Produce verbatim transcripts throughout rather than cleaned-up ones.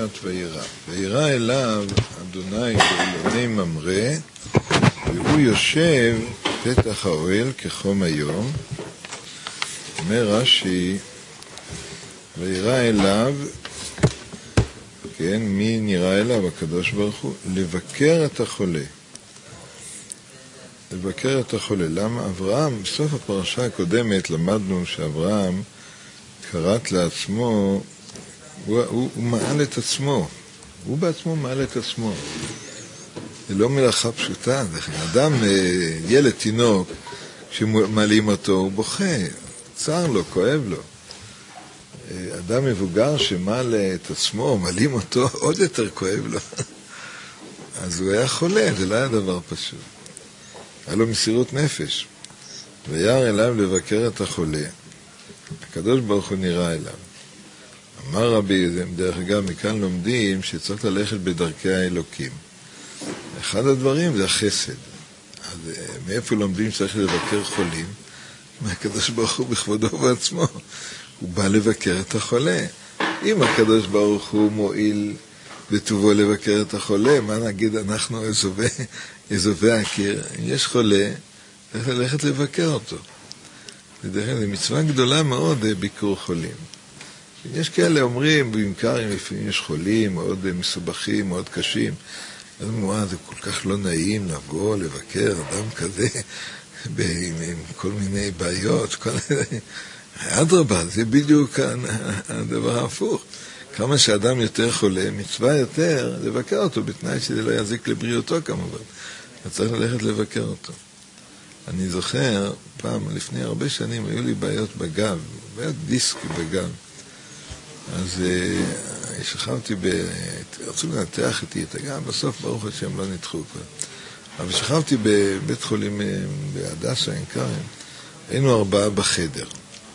פרשת וירא. וירא אליו אדוני באילוני ממרא, והוא יושב פתח האוהל כחום היום. אומר רש"י, וירא אליו, כן, מי נראה אליו? הקדוש ברוך הוא, לבקר את החולה. לבקר את החולה. למה? אברהם, בסוף הפרשה הקודמת למדנו שאברהם קראת לעצמו, הוא, הוא, הוא מעל את עצמו, הוא בעצמו מעל את עצמו. זה לא מלאכה פשוטה. אדם, ילד, תינוק, כשמעלים אותו הוא בוכה, צר לו, כואב לו. אדם מבוגר שמעל את עצמו, מעלים אותו, עוד יותר כואב לו. אז הוא היה חולה, זה לא היה דבר פשוט. היה לו מסירות נפש. וירא אליו לבקר את החולה. הקדוש ברוך הוא נראה אליו. אמר רבי, דרך אגב, מכאן לומדים שצריך ללכת בדרכי האלוקים. אחד הדברים זה החסד. אז מאיפה לומדים שצריך לבקר חולים? מהקדוש ברוך הוא בכבודו בעצמו. הוא בא לבקר את החולה. אם הקדוש ברוך הוא מועיל בטובו לבקר את החולה, מה נגיד אנחנו אזובי, אזובי הקיר? אם יש חולה, צריך ללכת לבקר אותו. זה מצווה גדולה מאוד ביקור חולים. יש כאלה אומרים, במקר אם לפעמים יש חולים מאוד מסובכים, מאוד קשים, אז אומרים, זה כל כך לא נעים לבוא, לבקר אדם כזה, עם, עם כל מיני בעיות, כל... אדרבה, זה בדיוק הדבר ההפוך. כמה שאדם יותר חולה, מצווה יותר לבקר אותו, בתנאי שזה לא יזיק לבריאותו כמובן. אז צריך ללכת לבקר אותו. אני זוכר, פעם, לפני הרבה שנים, היו לי בעיות בגב, בעיות דיסק בגב. אז uh, שכבתי, ב... רצו לנתח איתי את הגב, בסוף ברוך השם לא ניתחו כבר. אבל שכבתי בבית חולים בהדסה, עין כרם, היינו ארבעה בחדר.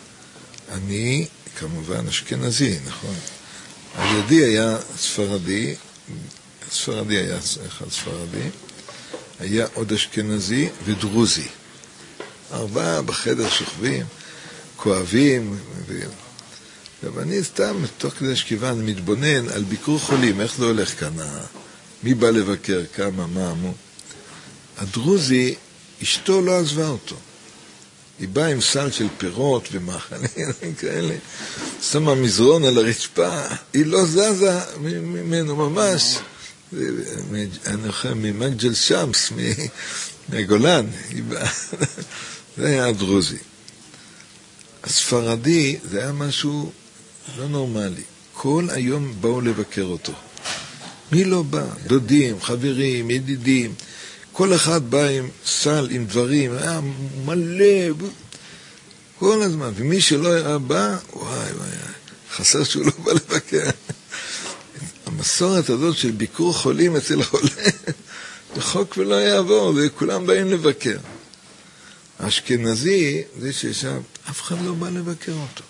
אני, כמובן, אשכנזי, נכון? על ידי היה ספרדי, ספרדי היה אחד ספרדי, היה עוד אשכנזי ודרוזי. ארבעה בחדר שוכבים, כואבים, ו... ואני סתם, תוך כדי שכיבה, אני מתבונן על ביקור חולים, איך זה הולך כאן, מי בא לבקר, כמה, מה, מו. הדרוזי, אשתו לא עזבה אותו. היא באה עם סל של פירות ומאכלים כאלה, שמה מזרון על הרצפה, היא לא זזה ממנו ממש, אני חושב ממג'ל שמס, מהגולן, זה היה הדרוזי. הספרדי, זה היה משהו לא נורמלי, כל היום באו לבקר אותו. מי לא בא? דודים, חברים, ידידים, כל אחד בא עם סל, עם דברים, היה מלא, כל הזמן. ומי שלא היה בא, וואי וואי, חסר שהוא לא בא לבקר. המסורת הזאת של ביקור חולים אצל החולה, זה חוק ולא יעבור, וכולם באים לבקר. האשכנזי, זה שישב, אף אחד לא בא לבקר אותו.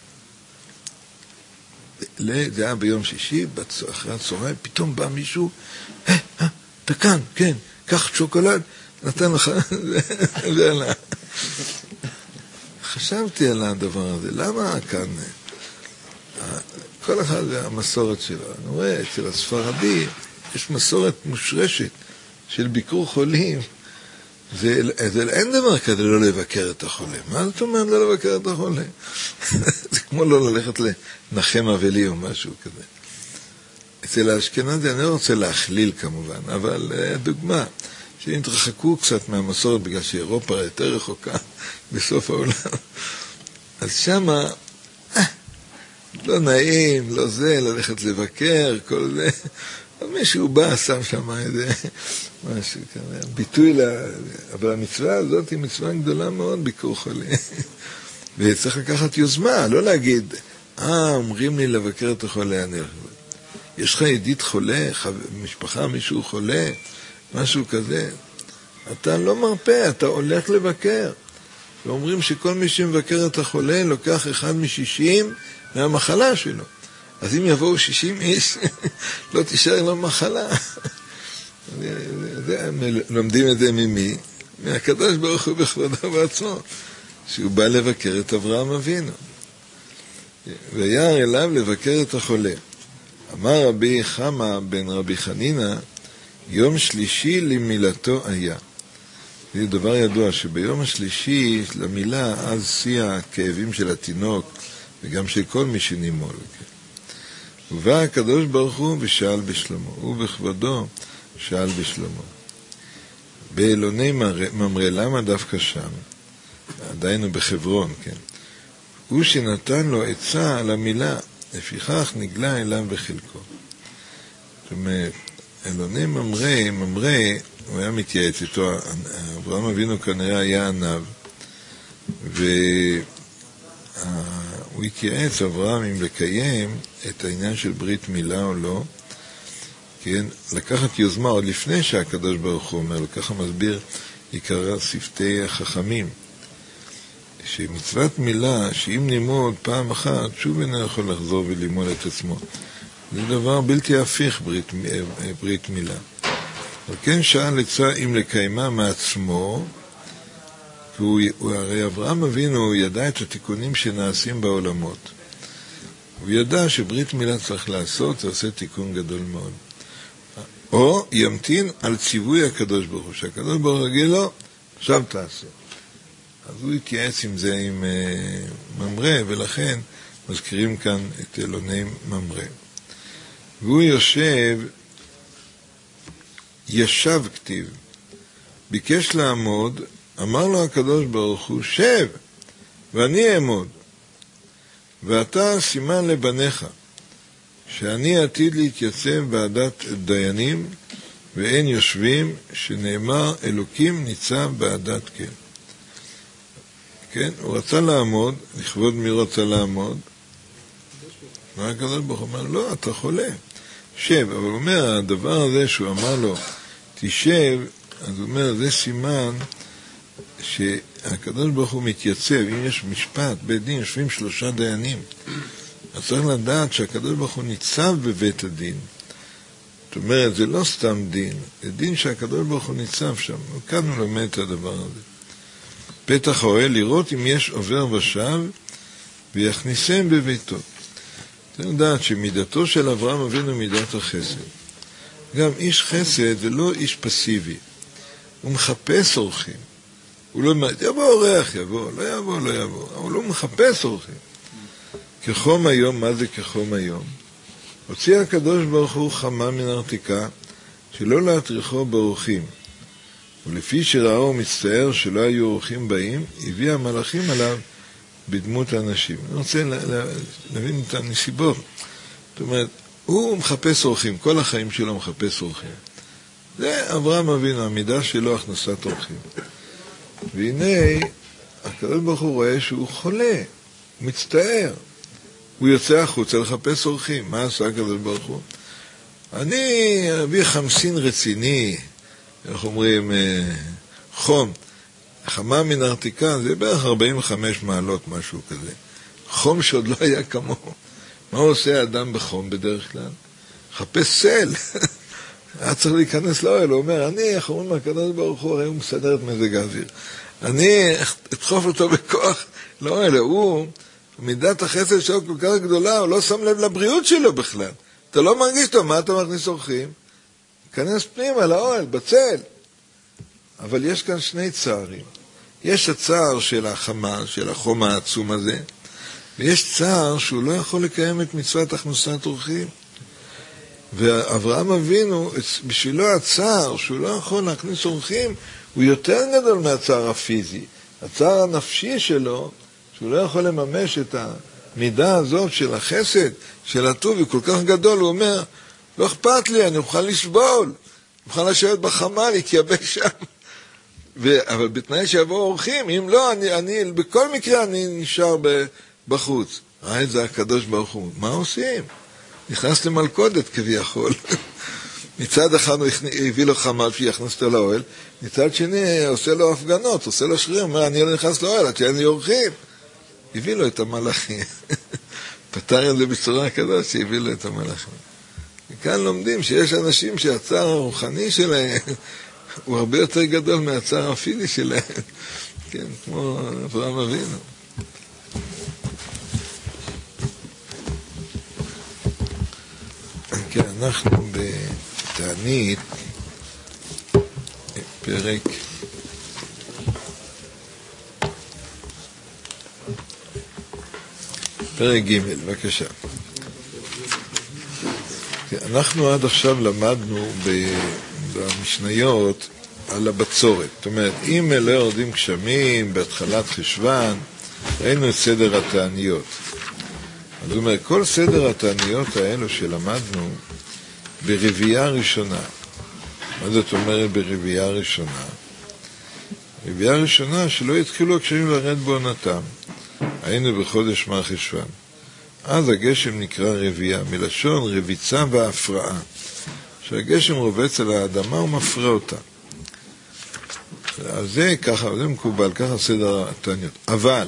זה היה ביום שישי, אחרי הצהריים, פתאום בא מישהו, אה, אה, אתה כאן, כן. קח שוקולד, נתן לך, ועלה. חשבתי על הדבר הזה, למה כאן, כל אחד זה המסורת שלו. אני רואה, אצל הספרדי, יש מסורת מושרשת של ביקור חולים. זה, זה, אין דבר כזה לא לבקר את החולה. מה זאת אומרת לא לבקר את החולה? זה כמו לא ללכת לנחם אבלי או משהו כזה. אצל האשכנזי, אני לא רוצה להכליל כמובן, אבל דוגמה, שהתרחקו קצת מהמסורת, בגלל שאירופה יותר רחוקה בסוף העולם. אז שמה, אה, לא נעים, לא זה, ללכת לבקר, כל זה. אז מישהו בא, שם שם איזה משהו כזה, ביטוי לה, אבל המצווה הזאת היא מצווה גדולה מאוד, ביקור חולים. וצריך לקחת יוזמה, לא להגיד, אה, אומרים לי לבקר את החולה, אני יש לך ידיד חולה, משפחה, מישהו חולה, משהו כזה. אתה לא מרפא, אתה הולך לבקר. ואומרים שכל מי שמבקר את החולה לוקח אחד משישים מהמחלה שלו. אז אם יבואו שישים איש, לא תישאר לו מחלה. לומדים את זה ממי? מהקדוש ברוך הוא בכבודו בעצמו, שהוא בא לבקר את אברהם אבינו. וירא אליו לבקר את החולה. אמר רבי חמא בן רבי חנינא, יום שלישי למילתו היה. זה דבר ידוע שביום השלישי למילה, אז שיא הכאבים של התינוק, וגם של כל מי שנימול. ובא הקדוש ברוך הוא ושאל בשלמה, הוא בכבודו שאל בשלמה. באלוני ממרא, למה דווקא שם? עדיין הוא בחברון, כן? הוא שנתן לו עצה על המילה, לפיכך נגלה אליו בחלקו. זאת אומרת, אלוני ממרא, ממרא, הוא היה מתייעץ איתו, אברהם אבינו כנראה היה עניו, והוא התייעץ אברהם אם לקיים את העניין של ברית מילה או לא, כן? לקחת יוזמה עוד לפני שהקדוש ברוך הוא אומר, וככה מסביר עיקר שפתי החכמים, שמצוות מילה, שאם נימוד פעם אחת, שוב אינו יכול לחזור ולימוד את עצמו. זה דבר בלתי הפיך ברית, ברית מילה. אבל כן שאל עצה אם לקיימה מעצמו, והוא, הרי אברהם אבינו ידע את התיקונים שנעשים בעולמות. הוא ידע שברית מילה צריך לעשות, זה עושה תיקון גדול מאוד. או ימתין על ציווי הקדוש ברוך הוא, שהקדוש ברוך הוא יגיד לו, עכשיו תעשה. אז הוא התייעץ עם זה עם uh, ממרא, ולכן מזכירים כאן את אלוני ממרא. והוא יושב, ישב כתיב, ביקש לעמוד, אמר לו הקדוש ברוך הוא, שב, ואני אעמוד. ואתה סימן לבניך, שאני עתיד להתייצב בעדת דיינים, ואין יושבים, שנאמר אלוקים ניצב בעדת כן. כן, הוא רצה לעמוד, לכבוד מי רצה לעמוד, מה הקדוש ברוך הוא אומר? לא, אתה חולה, שב. אבל הוא אומר, הדבר הזה שהוא אמר לו, תשב, אז הוא אומר, זה סימן שהקדוש ברוך הוא מתייצב. אם יש משפט, בית דין, יושבים שלושה דיינים, אז צריך לדעת שהקדוש ברוך הוא ניצב בבית הדין. זאת אומרת, זה לא סתם דין, זה דין שהקדוש ברוך הוא ניצב שם. וכאן הוא לומד את הדבר הזה. פתח האוהל, לראות אם יש עובר ושב ויכניסם בביתו. צריך לדעת שמידתו של אברהם אבינו מידת החסד. גם איש חסד זה לא איש פסיבי. הוא מחפש אורחים. הוא לא אומר, יבוא אורח, יבוא, לא יבוא, לא יבוא. הוא לא מחפש אורחים. כחום היום, מה זה כחום היום? הוציא הקדוש ברוך הוא חמה מן הרתיקה, שלא להטריחו באורחים. ולפי שראה ומצטער שלא היו אורחים באים, הביא המלאכים עליו בדמות האנשים. אני רוצה להבין את הנסיבות. זאת אומרת, הוא מחפש אורחים, כל החיים שלו מחפש אורחים. זה אברהם אבינו, המידה שלו הכנסת אורחים. והנה, הקדוש ברוך הוא רואה שהוא חולה, הוא מצטער. הוא יוצא החוצה לחפש אורחים. מה עשה הקדוש ברוך הוא? אני אביא חמסין רציני, איך אומרים, חום, חמה מן הרתיקה, זה בערך ארבעים וחמש מעלות, משהו כזה. חום שעוד לא היה כמוהו. מה עושה האדם בחום בדרך כלל? חפש סל. היה צריך להיכנס לאוהל, הוא אומר, אני, איך אומרים, הקדוש ברוך הוא, הרי הוא מסדר את מזג האוויר. אני אדחוף אותו בכוח לאוהל, הוא, מידת החסד שלו כל כך גדולה, הוא לא שם לב לבריאות שלו בכלל. אתה לא מרגיש טוב, מה אתה מכניס אורחים? כנס פנימה לאוהל, בצל. אבל יש כאן שני צערים. יש הצער של החמה, של החום העצום הזה, ויש צער שהוא לא יכול לקיים את מצוות הכנסת אורחים. ואברהם אבינו, בשבילו הצער שהוא לא יכול להכניס אורחים, הוא יותר גדול מהצער הפיזי. הצער הנפשי שלו, שהוא לא יכול לממש את המידה הזאת של החסד, של הטוב, הוא כל כך גדול, הוא אומר, לא אכפת לי, אני אוכל לסבול, אני אוכל לשבת בחמה, להתייבש שם. ו... אבל בתנאי שיבואו אורחים, אם לא, אני, אני, בכל מקרה אני נשאר ב... בחוץ. ראה את זה הקדוש ברוך הוא. מה עושים? נכנס למלכודת כביכול. מצד אחד הוא הביא לו חמל שיכנס אותו לאוהל, מצד שני עושה לו הפגנות, עושה לו שרירים, אומר, אני לא נכנס לאוהל, עד שאין לי אורחים. הביא לו את המלאכים. פתר את זה בצורה כזאת שהביא לו את המלאכים. וכאן לומדים שיש אנשים שהצער הרוחני שלהם הוא הרבה יותר גדול מהצער הפיזי שלהם. כן, כמו אברהם אבינו. אנחנו בתענית פרק פרק ג', בבקשה. אנחנו עד עכשיו למדנו במשניות על הבצורת. זאת אומרת, אם לא יורדים גשמים בהתחלת חשוון, ראינו את סדר התעניות. זאת אומרת, כל סדר התעניות האלו שלמדנו ברביעה ראשונה. מה זאת אומרת ברביעה ראשונה? רביעה ראשונה שלא יתחילו הגשמים לרד בעונתם. היינו בחודש מר חשוון. אז הגשם נקרא רביעה, מלשון רביצה והפרעה. שהגשם רובץ על האדמה ומפרה אותה. אז זה ככה, זה מקובל, ככה סדר התעניות. אבל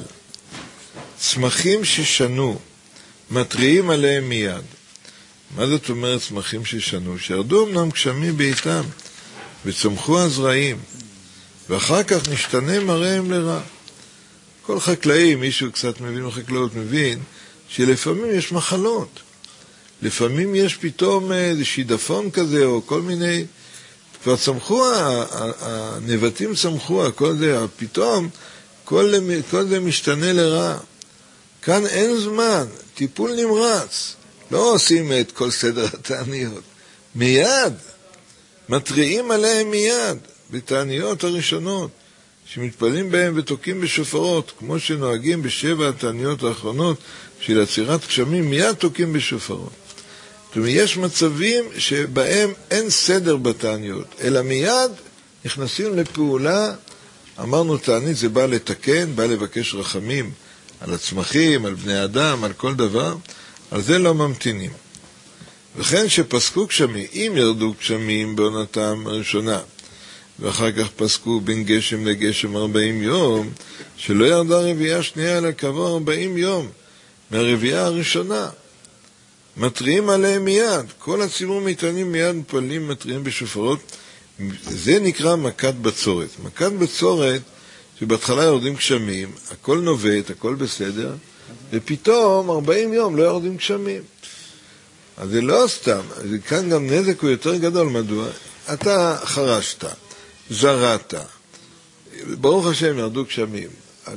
צמחים ששנו, מטריעים עליהם מיד. מה זאת אומרת צמחים ששנו? שירדו אמנם גשמים בעיתם, וצמחו הזרעים, ואחר כך נשתנה מראיהם לרע. כל חקלאי, מישהו קצת מבין בחקלאות, מבין שלפעמים יש מחלות. לפעמים יש פתאום איזה שידפון כזה, או כל מיני, כבר צמחו, הנבטים צמחו, כל זה, פתאום כל, כל זה משתנה לרע. כאן אין זמן, טיפול נמרץ. לא עושים את כל סדר התעניות. מיד, מטריעים עליהם מיד, בתעניות הראשונות, שמתפלים בהם ותוקים בשופרות, כמו שנוהגים בשבע התעניות האחרונות, של עצירת גשמים, מיד תוקים בשופרות. זאת אומרת, יש מצבים שבהם אין סדר בתעניות, אלא מיד נכנסים לפעולה. אמרנו תענית זה בא לתקן, בא לבקש רחמים על הצמחים, על בני אדם, על כל דבר, על זה לא ממתינים. וכן שפסקו גשמים, אם ירדו גשמים בעונתם הראשונה, ואחר כך פסקו בין גשם לגשם ארבעים יום, שלא ירדה רביעה שנייה אלא כעבור ארבעים יום מהרביעה הראשונה. מטריעים עליהם מיד, כל הציבור מתענים מיד, מפלים, מטריעים בשופרות. זה נקרא מכת בצורת. מכת בצורת, שבהתחלה יורדים גשמים, הכל נובט, הכל בסדר, ופתאום ארבעים יום לא יורדים גשמים. אז זה לא סתם, כאן גם נזק הוא יותר גדול. מדוע? אתה חרשת, זרעת, ברוך השם ירדו גשמים,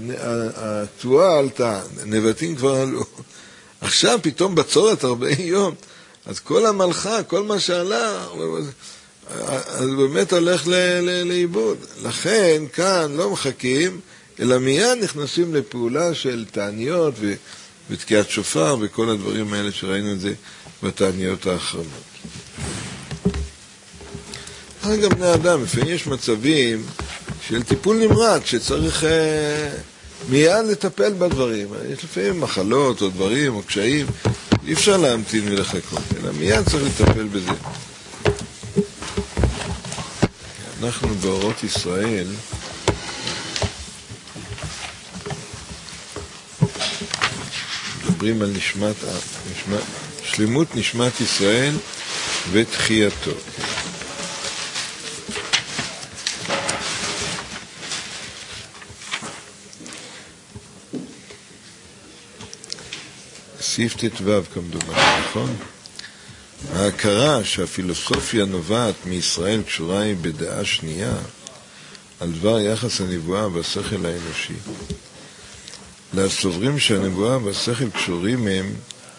התבואה עלתה, נבטים כבר עלו, עכשיו פתאום בצורת ארבעים יום, אז כל המלכה, כל מה שעלה, אז באמת הולך לאיבוד. לכן כאן לא מחכים, אלא מיד נכנסים לפעולה של תעניות ו... ותקיעת שופר וכל הדברים האלה שראינו את זה בתעניות האחרונות. אחרי גם בני אדם, לפעמים יש מצבים של טיפול נמרץ שצריך אה, מיד לטפל בדברים. יש לפעמים מחלות או דברים או קשיים, אי אפשר להמתין ולחכות, אלא מיד צריך לטפל בזה. אנחנו באורות ישראל מדברים על נשמת, נשמת, שלמות נשמת ישראל ותחייתו. סעיף תתוו כמדומה, נכון? ההכרה שהפילוסופיה נובעת מישראל קשורה היא בדעה שנייה על דבר יחס הנבואה והשכל האנושי. לסוברים שהנבואה והשכל קשורים הם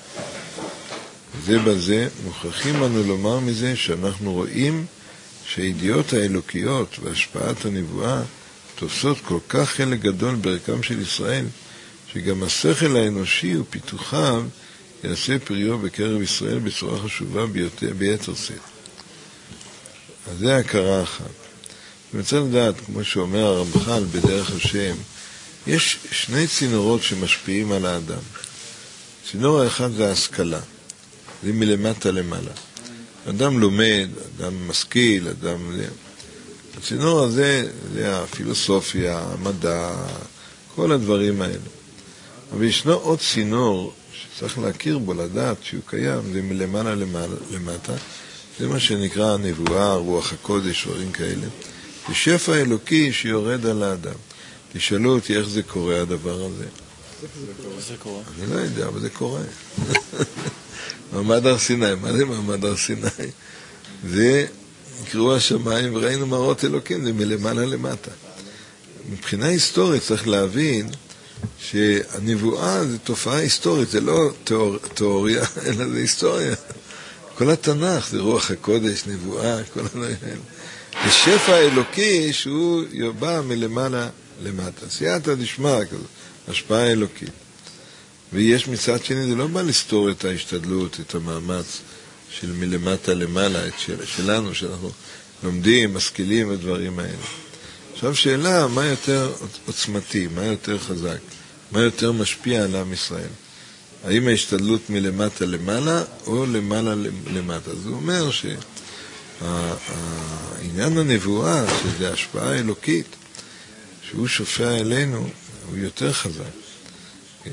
זה בזה, מוכרחים אנו לומר מזה שאנחנו רואים שהידיעות האלוקיות והשפעת הנבואה תופסות כל כך חלק גדול בערכם של ישראל, שגם השכל האנושי ופיתוחיו יעשה פריו בקרב ישראל בצורה חשובה ביותר, ביתר שאת. אז זה הכרה אחת. אני רוצה לדעת, כמו שאומר הרמח"ל בדרך השם, יש שני צינורות שמשפיעים על האדם. צינור האחד זה ההשכלה, זה מלמטה למעלה. אדם לומד, אדם משכיל, אדם... הצינור הזה זה הפילוסופיה, המדע, כל הדברים האלה. אבל ישנו עוד צינור שצריך להכיר בו, לדעת שהוא קיים, זה מלמעלה למטה. זה מה שנקרא הנבואה, רוח הקודש, דברים כאלה. זה שפע אלוקי שיורד על האדם. תשאלו אותי איך זה קורה הדבר הזה. איך זה קורה? אני לא יודע, אבל זה קורה. מעמד הר סיני. מה זה מעמד הר סיני? זה נקראו השמיים וראינו מראות אלוקים, זה מלמעלה למטה. מבחינה היסטורית צריך להבין שהנבואה זה תופעה היסטורית, זה לא תיאור, תיאוריה, אלא זה היסטוריה. כל התנ"ך זה רוח הקודש, נבואה, כל הדברים האלה. זה שפע אלוקי שהוא בא מלמעלה למטה. סייעתא דשמיא כזאת, השפעה אלוקית. ויש מצד שני, זה לא בא לסתור את ההשתדלות, את המאמץ של מלמטה למעלה, את של, שלנו, שאנחנו לומדים, משכילים ודברים האלה. עכשיו שאלה, מה יותר עוצמתי, מה יותר חזק, מה יותר משפיע על עם ישראל? האם ההשתדלות מלמטה למעלה או למעלה למטה? זה אומר שהעניין הנבואה, שזה השפעה אלוקית, שהוא שופע אלינו, הוא יותר חזק. כן.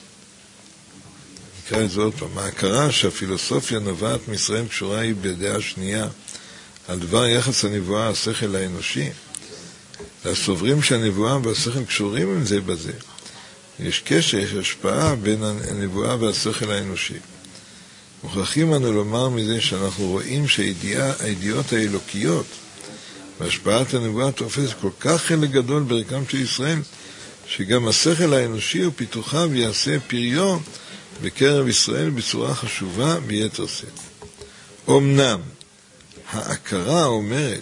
נקרא את זה עוד פעם. ההכרה שהפילוסופיה נובעת מישראל קשורה היא בדעה שנייה, על דבר יחס הנבואה השכל האנושי. הסוברים שהנבואה והשכל קשורים עם זה בזה. יש קשר, יש השפעה בין הנבואה והשכל האנושי. מוכרחים אנו לומר מזה שאנחנו רואים שהידיעות האלוקיות והשפעת הנבואה תופס כל כך חלק גדול ברקם של ישראל, שגם השכל האנושי ופיתוחיו יעשה פריון בקרב ישראל בצורה חשובה ביתר שאת. אמנם ההכרה אומרת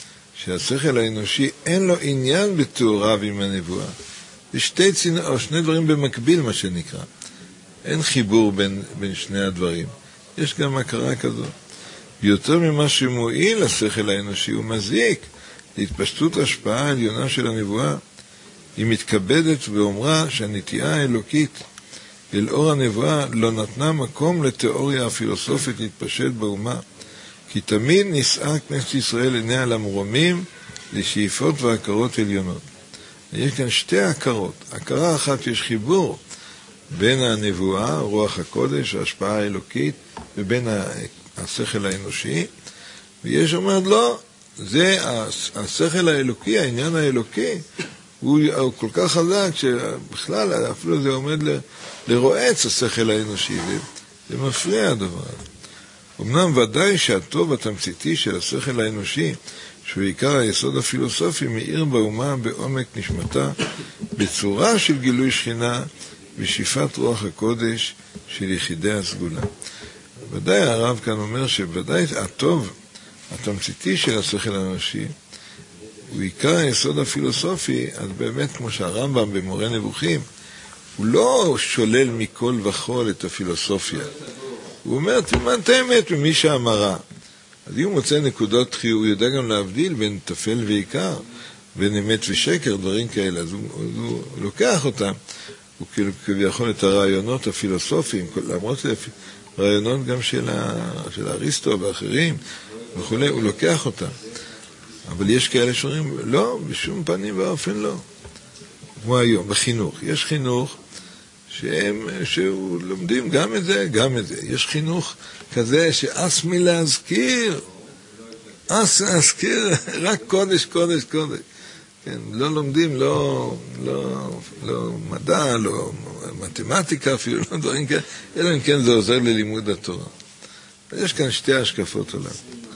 שהשכל האנושי אין לו עניין בתיאוריו עם הנבואה. זה שתי צינ... או שני דברים במקביל, מה שנקרא. אין חיבור בין, בין שני הדברים. יש גם הכרה כזאת. ויותר ממה שמועיל לשכל האנושי, הוא מזיק להתפשטות השפעה העליונה של הנבואה. היא מתכבדת ואומרה שהנטייה האלוקית אל אור הנבואה לא נתנה מקום לתיאוריה הפילוסופית להתפשט באומה, כי תמיד נישאה כנסת ישראל עיניה למרומים לשאיפות והכרות עליונות. יש כאן שתי הכרות. הכרה אחת, יש חיבור בין הנבואה, רוח הקודש, ההשפעה האלוקית, ובין השכל האנושי, ויש אומרת לא, זה השכל האלוקי, העניין האלוקי, הוא, הוא כל כך חזק שבכלל אפילו זה עומד ל, לרועץ השכל האנושי, זה מפריע הדבר הזה. אמנם ודאי שהטוב התמציתי של השכל האנושי, שהוא עיקר היסוד הפילוסופי, מאיר באומה בעומק נשמתה, בצורה של גילוי שכינה ושאיפת רוח הקודש של יחידי הסגולה. ודאי הרב כאן אומר שוודאי הטוב התמציתי של השכל האנושי, הוא עיקר היסוד הפילוסופי, אז באמת כמו שהרמב"ם במורה נבוכים, הוא לא שולל מכל וכל את הפילוסופיה. הוא אומר, תלמד את האמת ממי שאמרה. אז אם הוא מוצא נקודות חיוב, הוא יודע גם להבדיל בין תפל ועיקר, בין אמת ושקר, דברים כאלה. אז הוא, הוא, הוא לוקח אותם, הוא כביכול את הרעיונות הפילוסופיים, למרות שזה רעיונות גם של, ה, של אריסטו ואחרים, וכו', הוא לוקח אותם. אבל יש כאלה שאומרים, לא, בשום פנים ואופן לא. כמו היום, בחינוך. יש חינוך שהם, שלומדים גם את זה, גם את זה. יש חינוך כזה שאס מלהזכיר, אס להזכיר, רק קודש, קודש, קודש. כן, לא לומדים, לא, לא, לא מדע, לא מתמטיקה אפילו, לא דברים כאלה, אלא אם כן זה עוזר ללימוד התורה. יש כאן שתי השקפות עולם.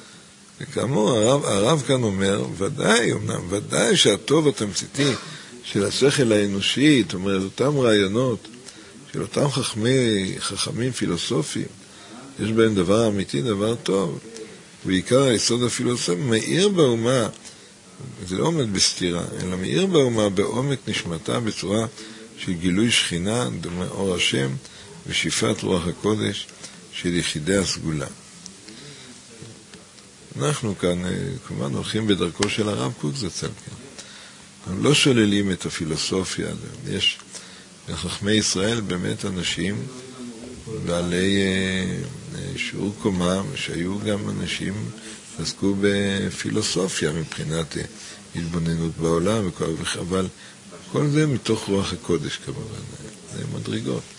וכאמור, הרב, הרב כאן אומר, ודאי, אמנם, ודאי שהטוב התמציתי של השכל האנושי, זאת אומרת, אותם רעיונות, של אותם חכמי, חכמים פילוסופיים, יש בהם דבר אמיתי, דבר טוב, ועיקר היסוד הפילוסופי, מאיר באומה, זה לא עומד בסתירה, אלא מאיר באומה בעומק נשמתה בצורה של גילוי שכינה, דומה אור השם, ושאיפת רוח הקודש של יחידי הסגולה. אנחנו כאן, כמובן, הולכים בדרכו של הרב קוק זצ"ל, כן. אנחנו לא שוללים את הפילוסופיה, יש בחכמי ישראל באמת אנשים בעלי שיעור קומה, שהיו גם אנשים שעסקו בפילוסופיה מבחינת התבוננות בעולם, אבל כל זה מתוך רוח הקודש כמובן, זה מדרגות.